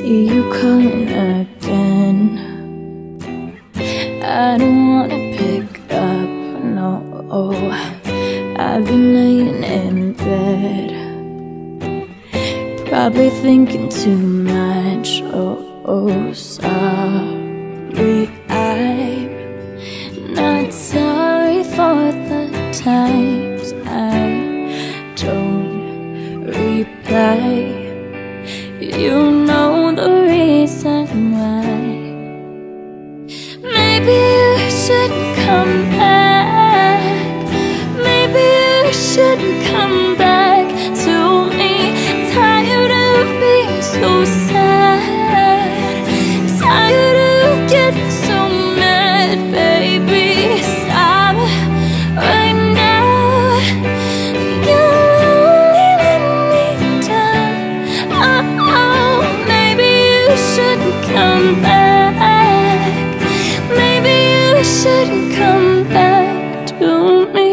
see you calling again. I don't wanna pick up, no. I've been laying in bed, probably thinking too much. Sorry, I'm not sorry for the times I don't reply. You know the reason why. Maybe you shouldn't come back. Maybe you shouldn't come back to me. Tired of being so sad, tired of getting so mad. Baby, stop right now. You're only letting me down. Oh, maybe you shouldn't come back. Maybe you shouldn't come back to me.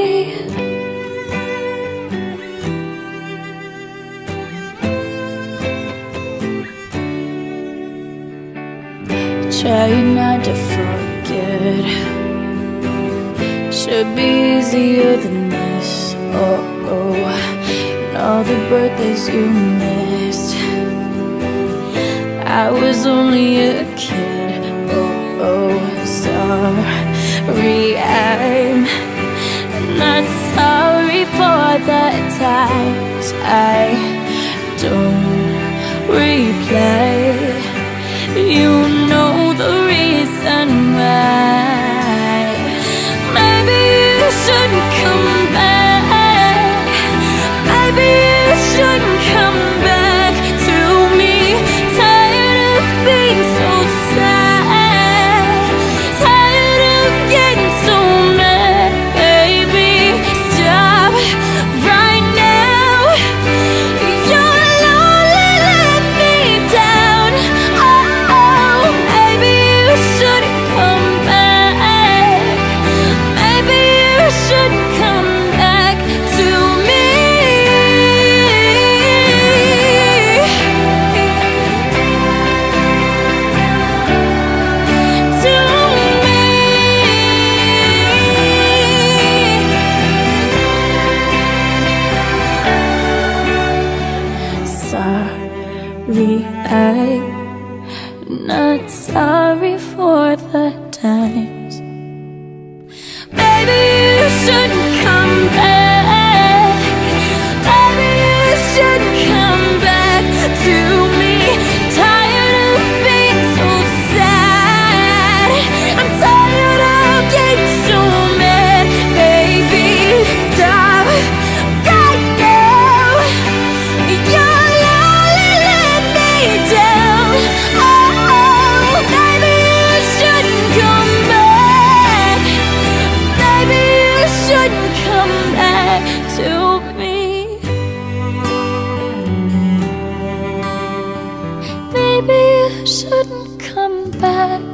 Trying not to forget should be easier than this. And all the birthdays you missed, I was only a kid. Sorry, I'm not sorry for the times I don't reply. You know the reason why. Maybe you shouldn't come back. Maybe you shouldn't come back to me. Tired of being so sad, tired of getting so mad. Baby, stop right now. You're lonely, let me down. Oh, maybe you shouldn't come back. Maybe you shouldn't come back to me. To me. Sorry, I'm not sorry for the times. Maybe you shouldn't come back. Maybe you shouldn't come back to me. Tired of being so sad. I'm tired of getting so mad. Baby, stop right now. You're lonely, let me down. Oh, maybe you shouldn't come back. Maybe you shouldn't come back to me. Maybe you shouldn't come back.